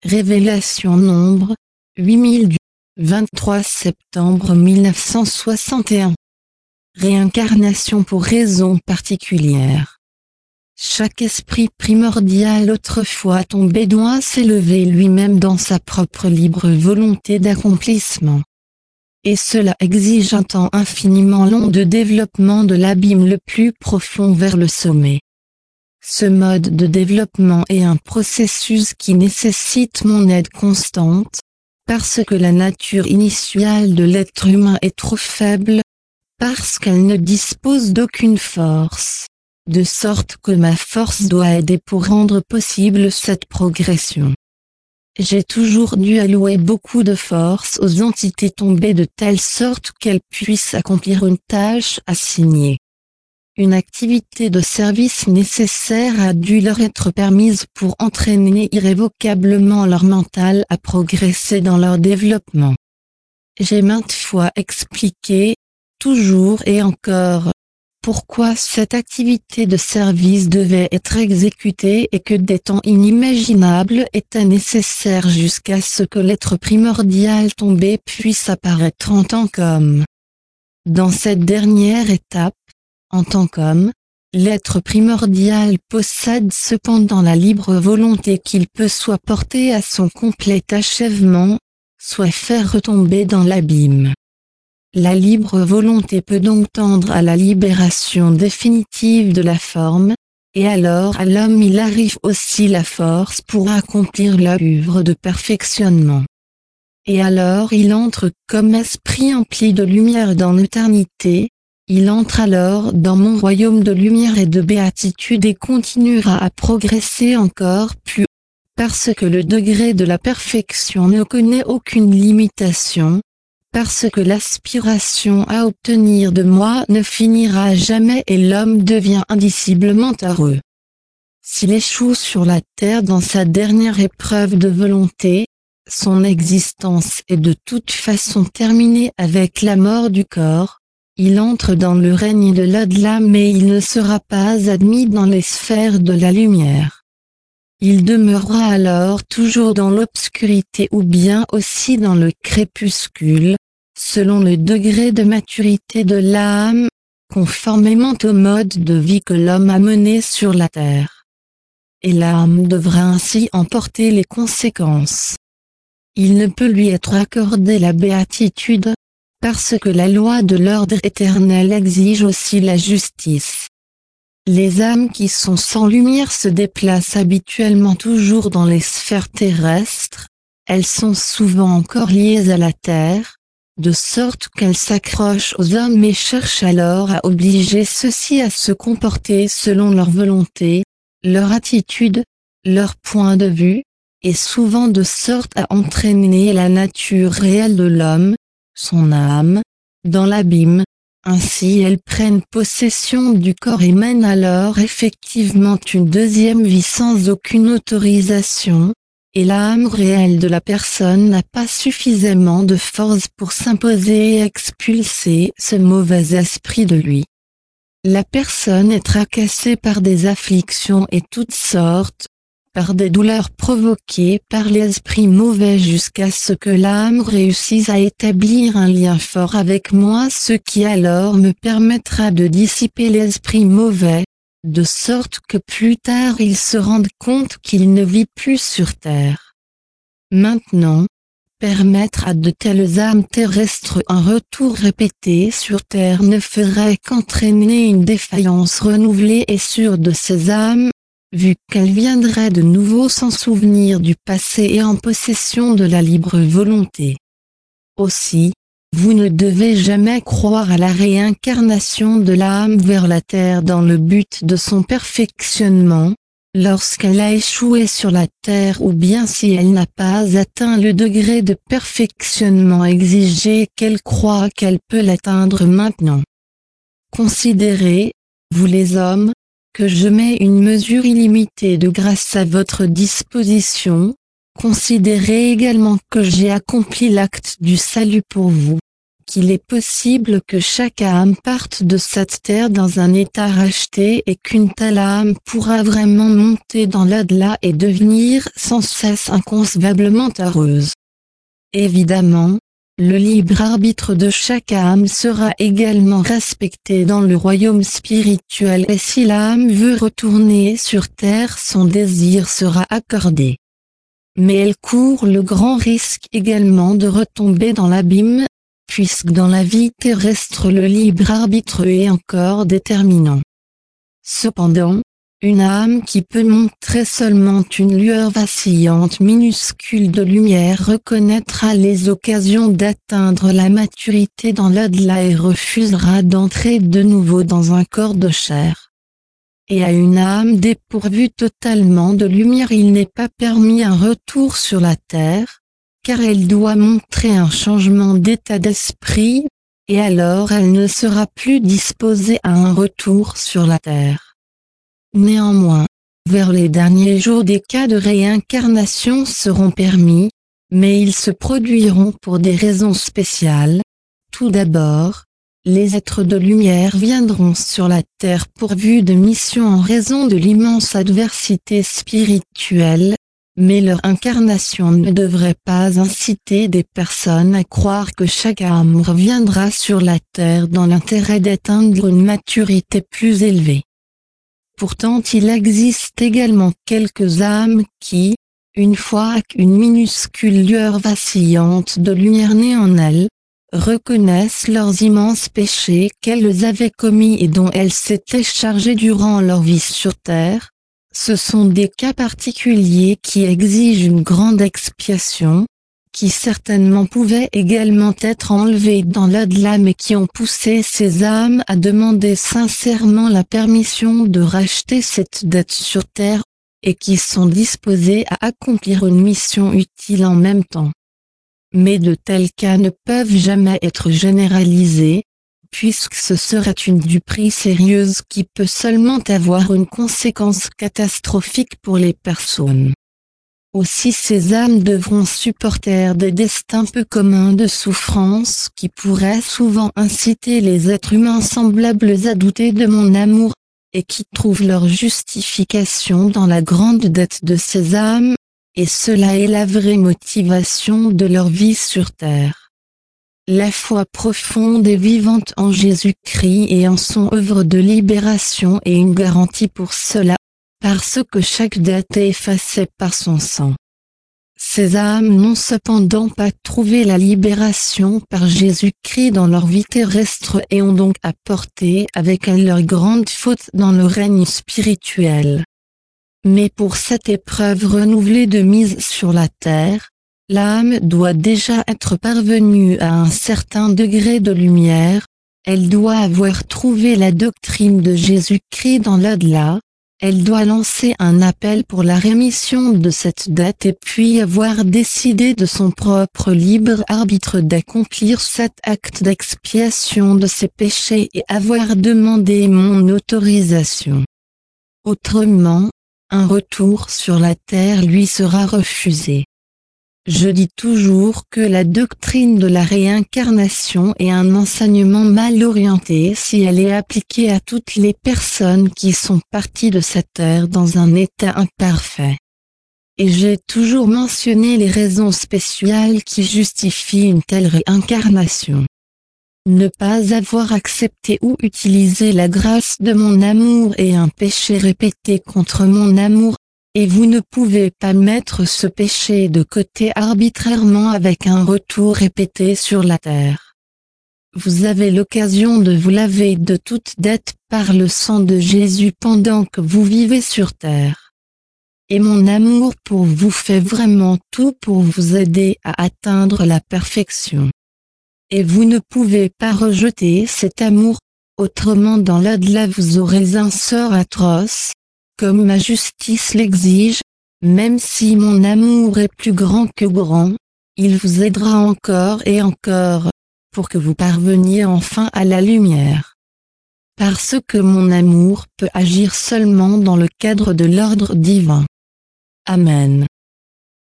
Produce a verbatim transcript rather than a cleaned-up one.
Révélation nombre huit mille du vingt-trois septembre mille neuf cent soixante et un. Réincarnation pour raison particulière. Chaque esprit primordial autrefois tombé doit s'élever lui-même dans sa propre libre volonté d'accomplissement. Et cela exige un temps infiniment long de développement de l'abîme le plus profond vers le sommet. Ce mode de développement est un processus qui nécessite mon aide constante, parce que la nature initiale de l'être humain est trop faible, parce qu'elle ne dispose d'aucune force, de sorte que ma force doit aider pour rendre possible cette progression. J'ai toujours dû allouer beaucoup de force aux entités tombées de telle sorte qu'elles puissent accomplir une tâche assignée. Une activité de service nécessaire a dû leur être permise pour entraîner irrévocablement leur mental à progresser dans leur développement. J'ai maintes fois expliqué, toujours et encore, pourquoi cette activité de service devait être exécutée et que des temps inimaginables étaient nécessaires jusqu'à ce que l'être primordial tombé puisse apparaître en tant qu'homme. Dans cette dernière étape, en tant qu'homme, l'être primordial possède cependant la libre volonté qu'il peut soit porter à son complet achèvement, soit faire retomber dans l'abîme. La libre volonté peut donc tendre à la libération définitive de la forme, et alors à l'homme il arrive aussi la force pour accomplir l'œuvre de perfectionnement. Et alors il entre comme esprit empli de lumière dans l'éternité, il entre alors dans mon royaume de lumière et de béatitude et continuera à progresser encore plus haut, parce que le degré de la perfection ne connaît aucune limitation, parce que l'aspiration à obtenir de moi ne finira jamais et l'homme devient indiciblement heureux. S'il échoue sur la terre dans sa dernière épreuve de volonté, son existence est de toute façon terminée avec la mort du corps. Il entre dans le règne de l'au-delà mais il ne sera pas admis dans les sphères de la lumière. Il demeurera alors toujours dans l'obscurité ou bien aussi dans le crépuscule, selon le degré de maturité de l'âme, conformément au mode de vie que l'homme a mené sur la terre. Et l'âme devra ainsi en porter les conséquences. Il ne peut lui être accordé la béatitude, parce que la loi de l'ordre éternel exige aussi la justice. Les âmes qui sont sans lumière se déplacent habituellement toujours dans les sphères terrestres, elles sont souvent encore liées à la terre, de sorte qu'elles s'accrochent aux hommes et cherchent alors à obliger ceux-ci à se comporter selon leur volonté, leur attitude, leur point de vue, et souvent de sorte à entraîner la nature réelle de l'homme, son âme, dans l'abîme, ainsi elles prennent possession du corps et mènent alors effectivement une deuxième vie sans aucune autorisation, et l'âme réelle de la personne n'a pas suffisamment de force pour s'imposer et expulser ce mauvais esprit de lui. La personne est tracassée par des afflictions et toutes sortes, par des douleurs provoquées par l'esprit mauvais jusqu'à ce que l'âme réussisse à établir un lien fort avec moi, ce qui alors me permettra de dissiper l'esprit mauvais, de sorte que plus tard il se rende compte qu'il ne vit plus sur terre. Maintenant, permettre à de telles âmes terrestres un retour répété sur terre ne ferait qu'entraîner une défaillance renouvelée et sûre de ces âmes, vu qu'elles viendraient de nouveau sans souvenir du passé et en possession de la libre volonté. Aussi, vous ne devez jamais croire à la réincarnation de l'âme vers la terre dans le but de son perfectionnement, lorsqu'elle a échoué sur la terre ou bien si elle n'a pas atteint le degré de perfectionnement exigé et qu'elle croit qu'elle peut l'atteindre maintenant. Considérez, vous les hommes, que je mets une mesure illimitée de grâce à votre disposition, considérez également que j'ai accompli l'acte du salut pour vous, qu'il est possible que chaque âme parte de cette terre dans un état racheté et qu'une telle âme pourra vraiment monter dans l'au-delà et devenir sans cesse inconcevablement heureuse. Évidemment, le libre arbitre de chaque âme sera également respecté dans le royaume spirituel et si l'âme veut retourner sur terre, son désir sera accordé. Mais elle court le grand risque également de retomber dans l'abîme, puisque dans la vie terrestre le libre arbitre est encore déterminant. Cependant, une âme qui peut montrer seulement une lueur vacillante minuscule de lumière reconnaîtra les occasions d'atteindre la maturité dans l'au-delà et refusera d'entrer de nouveau dans un corps de chair. Et à une âme dépourvue totalement de lumière il n'est pas permis un retour sur la terre, car elle doit montrer un changement d'état d'esprit, et alors elle ne sera plus disposée à un retour sur la terre. Néanmoins, vers les derniers jours des cas de réincarnation seront permis, mais ils se produiront pour des raisons spéciales. Tout d'abord, les êtres de lumière viendront sur la terre pourvus de missions en raison de l'immense adversité spirituelle, mais leur incarnation ne devrait pas inciter des personnes à croire que chaque âme reviendra sur la terre dans l'intérêt d'atteindre une maturité plus élevée. Pourtant il existe également quelques âmes qui, une fois qu'une minuscule lueur vacillante de lumière naît en elles, reconnaissent leurs immenses péchés qu'elles avaient commis et dont elles s'étaient chargées durant leur vie sur terre. Ce sont des cas particuliers qui exigent une grande expiation, qui certainement pouvaient également être enlevés dans l'au-delà mais qui ont poussé ces âmes à demander sincèrement la permission de racheter cette dette sur terre, et qui sont disposés à accomplir une mission utile en même temps. Mais de tels cas ne peuvent jamais être généralisés, puisque ce serait une duperie sérieuse qui peut seulement avoir une conséquence catastrophique pour les personnes. Aussi ces âmes devront supporter des destins peu communs de souffrance qui pourraient souvent inciter les êtres humains semblables à douter de mon amour, et qui trouvent leur justification dans la grande dette de ces âmes, et cela est la vraie motivation de leur vie sur terre. La foi profonde et vivante en Jésus-Christ et en son œuvre de libération est une garantie pour cela, parce que chaque dette est effacée par son sang. Ces âmes n'ont cependant pas trouvé la libération par Jésus-Christ dans leur vie terrestre et ont donc apporté avec elles leur grande faute dans le règne spirituel. Mais pour cette épreuve renouvelée de mise sur la terre, l'âme doit déjà être parvenue à un certain degré de lumière, elle doit avoir trouvé la doctrine de Jésus-Christ dans l'au-delà, elle doit lancer un appel pour la rémission de cette dette et puis avoir décidé de son propre libre arbitre d'accomplir cet acte d'expiation de ses péchés et avoir demandé mon autorisation. Autrement, un retour sur la terre lui sera refusé. Je dis toujours que la doctrine de la réincarnation est un enseignement mal orienté si elle est appliquée à toutes les personnes qui sont parties de cette terre dans un état imparfait. Et j'ai toujours mentionné les raisons spéciales qui justifient une telle réincarnation. Ne pas avoir accepté ou utilisé la grâce de mon amour est un péché répété contre mon amour, et vous ne pouvez pas mettre ce péché de côté arbitrairement avec un retour répété sur la terre. Vous avez l'occasion de vous laver de toute dette par le sang de Jésus pendant que vous vivez sur terre. Et mon amour pour vous fait vraiment tout pour vous aider à atteindre la perfection. Et vous ne pouvez pas rejeter cet amour, autrement dans l'au-delà vous aurez un sort atroce, comme ma justice l'exige, même si mon amour est plus grand que grand, il vous aidera encore et encore, pour que vous parveniez enfin à la lumière. Parce que mon amour peut agir seulement dans le cadre de l'ordre divin. Amen.